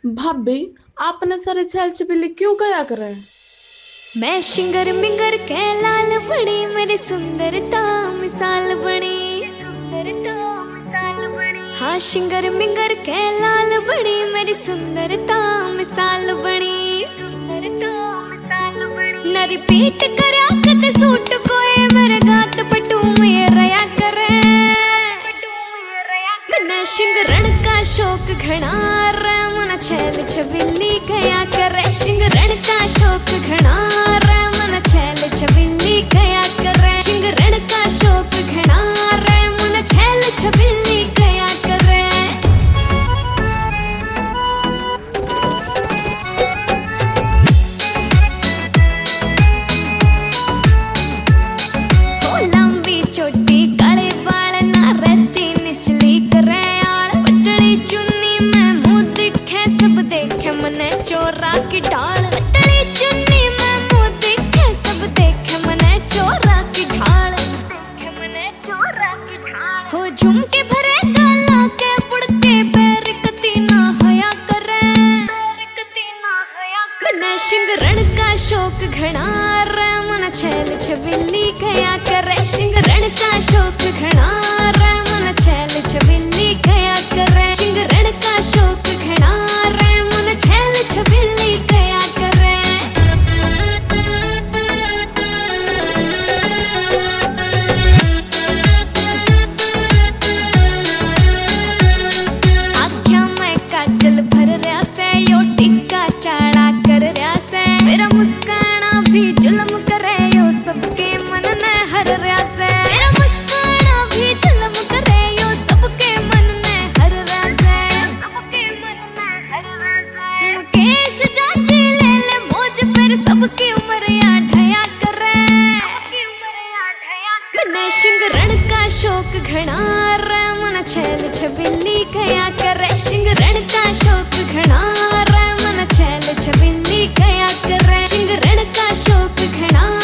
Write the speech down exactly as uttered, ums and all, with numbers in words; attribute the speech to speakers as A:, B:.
A: भाभी आपने सारे छेल छबिल्ली क्यों गया करे?
B: मैं शिंगर मिंगर के लाल बड़ी, मेरी सुंदरता मिसाल बनी। सुंदरता मिसाल बनी। हाँ शिंगर मिंगर के लाल बड़ी, मेरी सुंदरता मिसाल बनी। सुंदरता मिसाल बनी। न रिपीट करया कते सूट कोए, मेरे गात पटू में रया करे। मैंने शिंगरण का शौक घना, मन छेल छबिल्ली गया करे। शिंगरण का शौक घना, मन छेल छबिल्ली गया करे। शिंगरण का शौक घना, मन छेल छबिल्ली गया करे। ओ लंबी चोटी काले बाल ना रहती निचली करे। पतली चुन्नी में मुंह दिखे सब देखे, मने चोरा की ढाल। पतली चुन्नी में मुंह दिखे सब देखे, मने चोरा की ढाल। देखे मने चोरा की ढाल। हो झुमके भरे गाला के पुड़के पैर कती ना होया करे। पैर कती ना होया करे। मने शिंगरण का शौक घना, मन छेल छबिल्ली गया करे। शिंगरण का शौक घना, मन छेल छबिल्ली गया करे। शिंगरण का शौक घना, मन छेल छबिल्ली गया करे। आँखों में काजल भर रहा से, यो टिक्का चाड़ा कर रहा से। मेरा मुस्काना भी जुल्म करे, यो सबके मन ने हर रहा से। मेरा मुस्काना भी जुल्म करे, यो सबके मन ने हर रहा से। सबके मन ने हर रहा से। मुकेश चाची ले ले मौज, फिर सबकी उम्र या ढया करे। सबकी उम्र या ढया करे। मैंने शिंगरण का शौक घना, मन छेल छबिल्ली गया करे। शिंगरण का शौक घना, मन छेल छबिल्ली गया करे। शिंगरण का शौक घना।